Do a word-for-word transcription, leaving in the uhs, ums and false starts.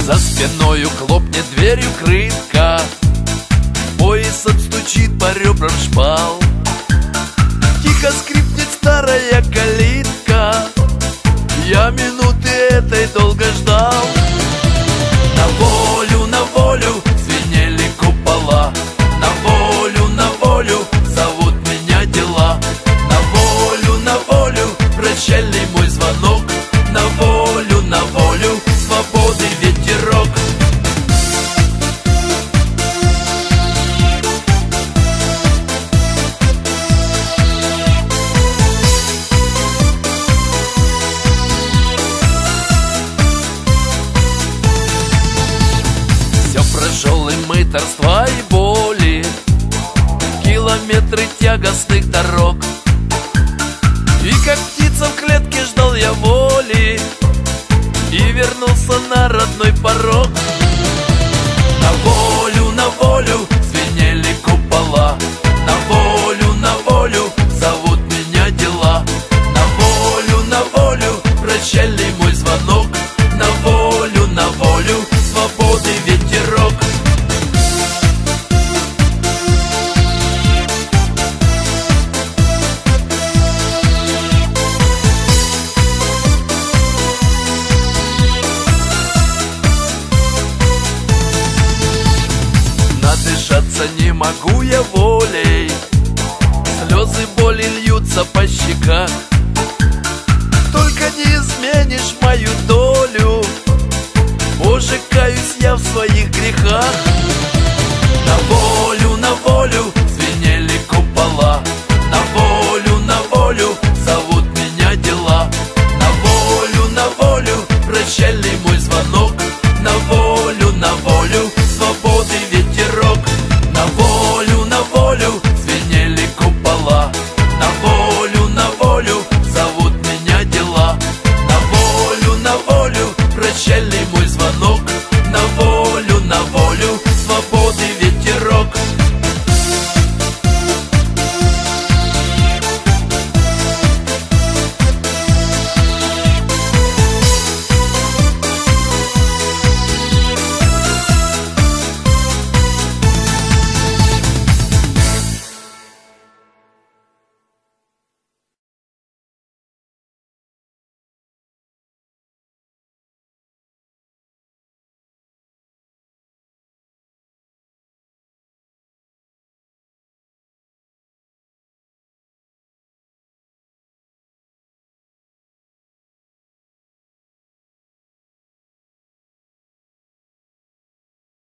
За спиною хлопнет дверью крытка, пояс отстучит по ребрам шпал. Тихо скрипнет старая калитка, я минуты этой долго ждал. На волю, на волю звенели купола, на волю, на волю зовут меня дела. На волю, на волю прощальный мой звонок, на волю, на волю свободы ветерок. Прошел и мытарства, и боли, километры тягостных дорог. И как птица в клетке ждал я воли, и вернулся на родной порог. На волю, на волю звенели купола, на волю, на волю зовут меня дела. На волю, на волю прощальный мой звонок, на волю, на волю свободы ветерок. Надышаться не могу я волей, слезы боли льются по щеках. Только не изменишь мою долю, Боже, каюсь я в своих грехах. На волю, на волю звенели купола, на волю, на волю зовут меня дела. На волю, на волю прощальный мой звонок, на волю, на волю свободы ветерок. На волю, на волю звенели купола, на волю, на волю зовут меня дела. На волю, на волю прощальный мой звонок,